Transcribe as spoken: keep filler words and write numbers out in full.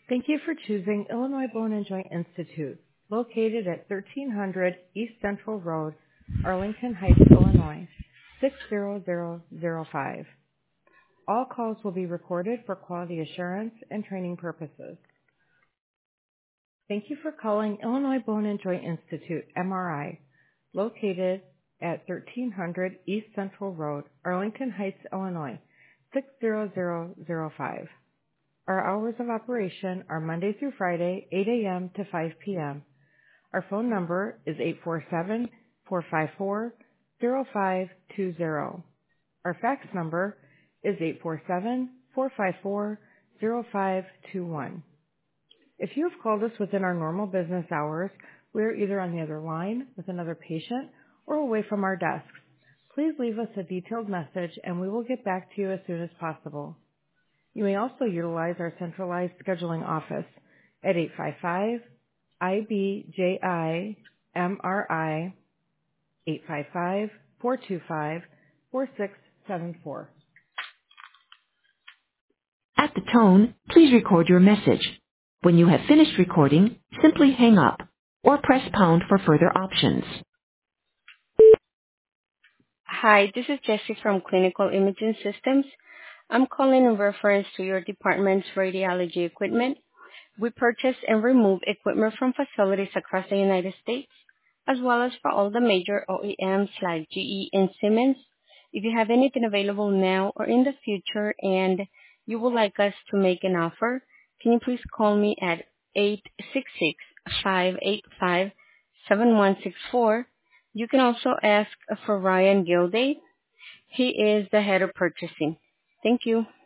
Thank you for choosing Illinois Bone and Joint Institute, located at thirteen hundred East Central Road, Arlington Heights, Illinois, six zero zero zero five. All calls will be recorded for quality assurance and training purposes. Thank you for calling Illinois Bone and Joint Institute, M R I, located at thirteen hundred East Central Road, Arlington Heights, Illinois, six zero zero zero five. Our hours of operation are Monday through Friday, eight a.m. to five p.m. Our phone number is eight four seven, four five four, zero five two zero. Our fax number is eight four seven, four five four, zero five two one. If you have called us within our normal business hours, we are either on the other line with another patient or away from our desks. Please leave us a detailed message and we will get back to you as soon as possible. You may also utilize our centralized scheduling office at eight five five, I B J I M R I, eight five five, four two five, four six seven four. At the tone, please record your message. When you have finished recording, simply hang up or press pound for further options. Hi, this is Jessie from Clinical Imaging Systems. I'm calling in reference to your department's radiology equipment. We purchase and remove equipment from facilities across the United States, as well as for all the major O E Ms like G E and Siemens. If you have anything available now or in the future and you would like us to make an offer, can you please call me at eight six six, five eight five, seven one six four. You can also ask for Ryan Gilday. He is the head of purchasing. Thank you.